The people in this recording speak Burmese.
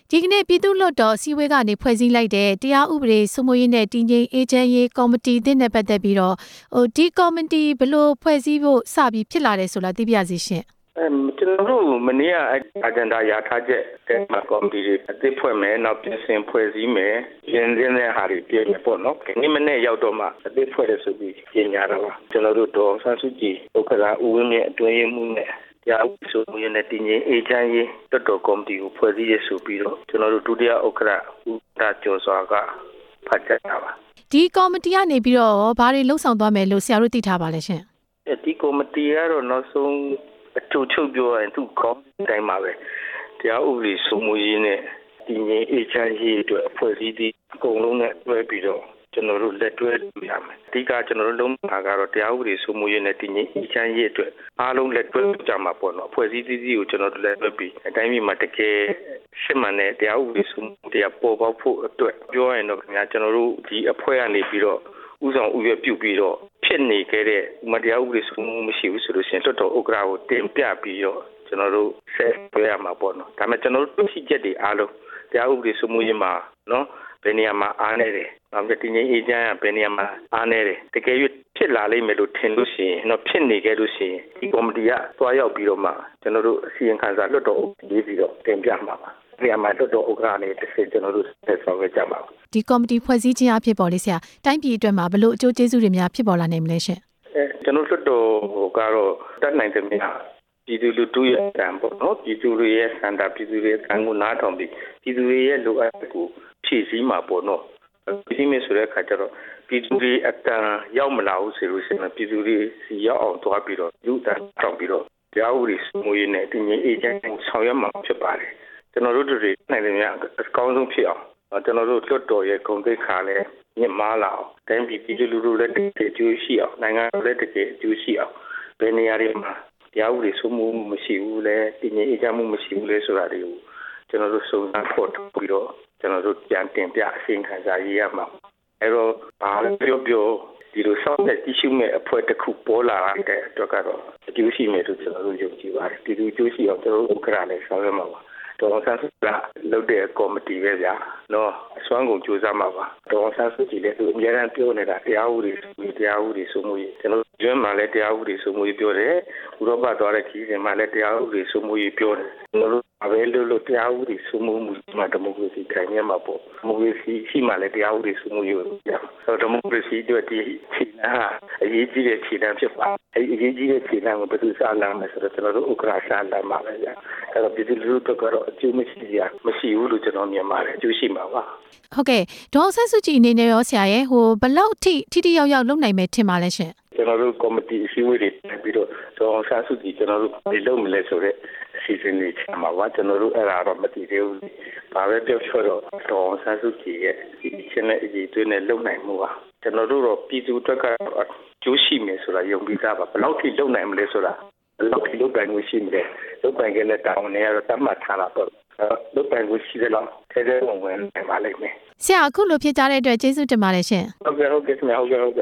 ဒီကနေ့ပြည်သူ့လွှတ်တော်အစည်းအဝေးကနေဖွဲ့စည်းလိုက်တဲ့တရားဥပဒေစိုးမိုးရေးနဲ့တည်ငြိမ်အေးချမ်းရေးကော်မတီသစ်နဲ့ပတ်သက်ပြီးတော့ဒီကော်မတီဘယ်လိုဖွဲ့စည်းဖို့စပြီးဖြစ်လာတယ်ဆိုတာသိပြစီရှင်ကျွန်တော်တို့မနေ့ကအဂျန်ဒါရထားချက်တဲ့မှာကော်မတီတွေအသစ်ဖွဲ့မယ်နောက်ပြင်ဆင်ဖွဲ့စည်းမယ်ရင်းတဲ့ဟာတွေပြင်မယ်ပေါ့နော်ဒီနေ့မနေ့ရောက်တော့မှအသစ်ဖွဲ့တယ်ဆိုပြီးပြင်ညာတာပါကျွန်တော်တို့ဒေါ်ဆန်းစုကြည်ဥက္ကဋ္ဌဦးဝင်းမြင့်အတွင်းရေးမှူးနဲ့တရားဥပဒေစိုးမိုးရေးနဲ့တည်ငြိမ်အေးချမ်းရေးတော်တော်ကော်မတီကိုဖွဲ့စည်းရဆိုပြီးတော့ကျွန်တော်တို့ဒုတိယဥက္ကဋ္ဌဦးဒါကျော်စွာကဖတ်ကြားတာပါဒီကော်မတီကနေပြီးတော့ဘာတွေလှုပ်ဆောင်သွားမယ်လို့ဆရာတို့သိထားပါလဲရှင်ဒီကော်မတီကတော့နောက်ဆုံးအထူးချုပ်ပြောရင်သူကောင်းတိုင်းမှာပဲတရားဥပဒေစိုးမိုးရေးနဲ့တည်ငြိမ်အေးချမ်းရေးအတွက်ဖွဲ့စည်းသည့်အကုန်လုံးနဲ့တွဲပြီးတော့ကျွန်တော်တို့လက်တွဲလုပ်ရမယ်အဓိကကျွန်တော်တို့လုံးမှာကတော့တရားဥပဒေစိုးမိုးရေးနဲ့တည်ငြိမ်အေးချမ်းရေးအတွက်အားလုံးလက်တွဲကြမှာပေါ့နော်ဖွဲ့စည်းသည့်ကိုကျွန်တော်တို့လက်တွဲပြီးအတိုင်းပြည်မှာတကယ်ရှင်းမှန်တဲ့တရားဥပဒေစိုးမိုးတရားပေါ်ပေါက်ဖို့အတွက်ပြောရရင်တော့ခင်ဗျာကျွန်တော်တို့ဒီအဖွဲ့ကနေပြီးတော့ဥဆောင်ဥရွက်ပြုတ်ပြီးတော့ဖြစ်နေခဲ့တဲ့မတရားဥပဒေစိုးမိုးမရှိဘူးဆိုလို့ရှိရင်လွှတ်တော်ဥက္ကဋ္ဌကိုတင်ပြပြီးတော့ကျွန်တော်တို့ဆက်ပြောရမှာပေါ့နော်ဒါပေမဲ့ကျွန်တော်တို့ရှိချက်တွေအားလုံးတရားဥပဒေစိုးမိုးရေးမှာနော်ဘယ်နေရာမှာအားနေတယ်နောက်ပြီးတည်ငြိမ်အေးချမ်းဘယ်နေရာမှာအားနေတယ်တကယ်၍ဖြစ်လာလိမ့်မယ်လို့ထင်လို့ရှိရင်တော့ဖြစ်နေခဲ့လို့ရှိရင်ဒီကော်မတီကသွားရောက်ပြီးတော့မှကျွန်တော်တို့အစီရင်ခံစာလွှတ်တော်ရေးပြီးတော့တင်ပြမှာပါဒီအမှလွှတ်တော်ဥက္ကဋ္ဌနဲ့တစ်ဆင့်ကျွန်တော်တို့ဆက်ဆောင်ကြပါဦးဒီကော်မတီဖွဲ့စည်းခြင်းအဖြစ်ပေါ်လေးဆရာတိုင်းပြည်အတွက်မှာဘလို့အကျိုးကျေးဇူးတွေများဖြစ်ပေါ်လာနိုင်မလဲရှင်ကျွန်တော်လွှတ်တော်ကတော့တတ်နိုင်တဲ့များပြည်သူလူထုရဲ့အတန်ပေါ့နော်ပြည်သူတွေရဲ့စံတာပြည်သူတွေအတန်ကိုနားထောင်ပြီးပြည်သူတွေရဲ့လိုအပ်ချက်ကိုဖြည့်ဆည်းမှာပေါ့နော်ဒီမျိုးဆိုတဲ့အခါကျတော့ပြည်သူတွေအတန်ရောက်မလာဘူးဆိုလို့ရှိရင်ပြည်သူတွေစီရောက်အောင်သွားပြီးတော့လူတန်ထောင်ပြီးတော့တရားဥပဒေစိုးမိုးရေးနဲ့တည်ငြိမ်အေးချမ်းဆောင်ရွက်မှာဖြစ်ပါတယ်ကျွန်တော်တို့တွေနိုင်တယ်များအကောင်းဆုံးဖြစ်အောင်ကျွန်တော်တို့လွှတ်တော်ရဲ့ဂုဏ်သိက္ခာလည်းမြင့်မားလာအောင်တိုင်းပြည်လူလူလည်းတကယ်အကျိုးရှိအောင်နိုင်ငံလည်းတကယ်အကျိုးရှိအောင်ဘယ်နေရာတွေမှာတရားဥပဒေစိုးမိုးမှုမရှိဘူးလဲတည်ငြိမ်အေးချမ်းမှုမရှိဘူးလဲဆိုတာတွေကိုကျွန်တော်တို့စုံစမ်းဖော်ထုတ်ပြီးတော့ကျွန်တော်တို့ပြန်တင်ပြအစီရင်ခံစာရေးရမှာအဲတော့ဘာပြောဒီလိုဆောက်တဲ့တ िश မဲ့အဖွဲ့တစ်ခုပေါ်လာတဲ့အတွက်ကတော့အကျိုးရှိမယ်လို့ကျွန်တော်တို့ယုံကြည်ပါတယ်ဒီလိုအကျိုးရှိအောင်ကျွန်တော်တို့ဥက္ကဋ္ဌလည်းဆောင်ရွက်မှာပါဒေါ်ဆန်းစုကြည်လုပ်တဲ့ကော်မတီပဲဗျာနော်အစွမ်းကုန်ကြိုးစားမှာပါဒေါ်ဆန်းစုကြည်လည်းသူအများအားပြောနေတာတရားဥပဒေစိုးမိုးရေးကျွန်တော်ကျွမ်းမှလည်းတရားဥပဒေစိုးမိုးရေးပြောတယ်ဥရောပသွားတဲ့ခီးစဉ်မှာလည်းတရားဥပဒေစိုးမိုးရေးပြောတယ်ကျွန်တော်တို့အဘယ်လိုတရားဥပဒေစိုးမိုးမှုမှာဒီမိုကရေစီခိုင်မြဲမှာပေါ့ဒီမိုကရေစီရှိမှလည်းတရားဥပဒေစိုးမိုးရေးကိုပြဆိုတော့ဒီမိုကရေစီတို့ဒီခြေလှမ်းအရေးကြီးတဲ့ခြေလှမ်းဖြစ်ပါအရေးကြီးတဲ့ခြေလှမ်းကိုဘယ်သူစားလာမလဲဆိုတော့ကျွန်တော်တို့ဥက္ကဋ္ဌစားလာမှာပဲဗျာအဲ့တော့ပြည်သူလူထုကတော့အကျိုးမရှိဘူးလို့ကျွန်တော်မြင်ပါတယ်အကျိုးရှိမှာပါဟုတ်ကဲ့ဒေါ်ဆန်းစုကြည်အနေနဲ့ရောဆရာရဲ့ဘယ်လောက်ထိရောက်လုပ်နိုင်မယ်ထင်ပါလဲရှင်ကျွန်တော်တို့ကော်မတီအစည်းအဝေးတွေပြီးတော့ဒေါ်ဆန်းစုကြည်ကျွန်တော်တို့ဒီလုပ်မလဲဆိုတော့အစီအစဉ်တွေချမှာပါကျွန်တော်တို့အဲ့ဒါတော့မသိသေးဘူးဘာပဲပြောတော့ဒေါ်ဆန်းစုကြည်ရဲ့ဒီချင်းနဲ့အကြီးသွေးနဲ့လုပ်နိုင်မှုပါကျွန်တော်တို့တော့ပြည်သူအတွက်ကတော့ကျိုးရှိမယ်ဆိုတာယုံပြီးသားပါဘယ်လောက်ထိလုပ်နိုင်မလဲဆိုတာဘယ်လောက်ထိလုပ်နိုင်မှုရှိမလဲလုပ်ပိုင်ခဲ့တဲ့တောင်းနေရတော့တတ်မှတ်ထားတာပေါ့လုပ်ပိုင်မှုရှိတယ်လို့ထဲထဲဝင်နိုင်ပါလိမ့်မယ်ဆရာအခုလိုဖြစ်ကြတဲ့အတွက်ကျေးဇူးတင်ပါတယ်ရှင်ဟုတ်ကဲ့ခင်ဗျာဟုတ်ကဲ့